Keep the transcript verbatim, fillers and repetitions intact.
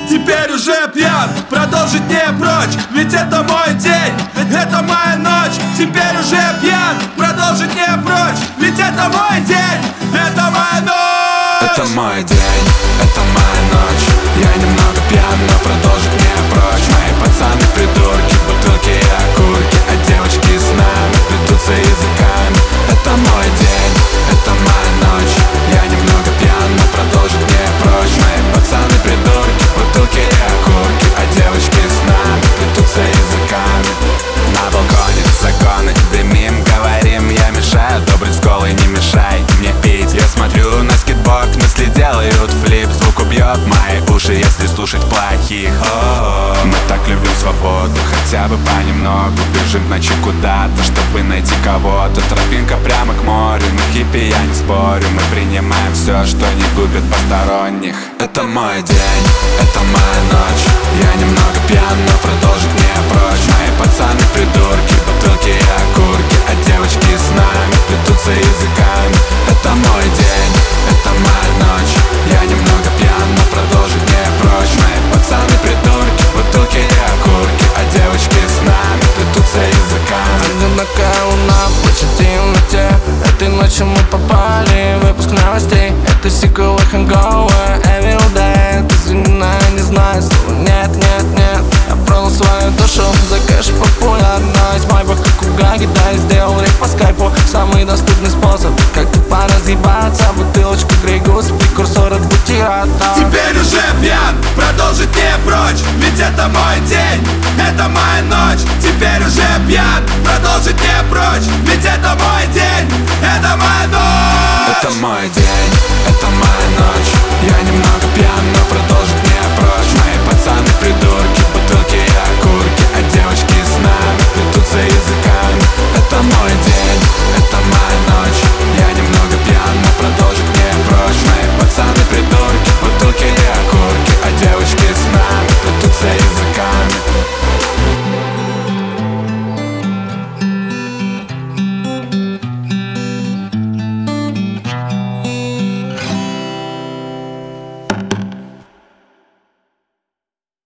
теперь уже пьян. Продолжить не прочь, ведь это мой день, это моя ночь. Теперь уже пьян, продолжить не прочь, ведь это мой день, это моя ночь. Это мой день, это моя ночь. Я немного пьян, но продолжить не прочь. Мои пацаны придурки, бутылки и окурки, а девочки с нами плетутся языками. Это мой день, это моя ночь. Я немного пьян, но продолжить не прочь. Мои пацаны придурки, бутылки и окурки, а девочки с нами плетутся языками. На балконе законы, дымим, говорим, я мешаю. Добрый с голой, не мешай мне пить. Я смотрю на скейтборд, мысли делают флип. Звук убьет мои уши, если слушать плохих. О-о-о. Мы так любим свободу, хотя бы понемногу. Бежим в ночи куда-то, чтобы найти кого-то. Тропинка прямо к морю, мы хиппи, я не спорю. Мы принимаем все, что не губит посторонних. Это мой день, это моя ночь. Я немного пьян, но продолжить не прочь. Мои пацаны придурки, бутылки и окурки, а девочки с нами плетутся языками. Это мой день, это моя ночь. Я немного пьян, но продолжить не прочь. Мои пацаны придурки, бутылки и окурки, а девочки с нами плетутся языками. Одинокая луна плачет в темноте. Этой ночью мы попали в выпуск новостей. Это сиквел и хэнговер, Evil Dead. Извини, но я не знаю слова нет, нет, нет. Я продал свою душу за кэш популярность. Майбах как у Гаги, да, и сделал рейв по скайпу. Самый доступный способ, как тупо разъебаться. Бутылочку Грей Гус, прекурсор от бутерата. Теперь уже пьян, продолжить не прочь, ведь это мой день, это моя ночь. Теперь уже пьян, продолжить не прочь, ведь это мой день, это моя ночь. Это мой день, это моя ночь. Я немного пьян, но продолжить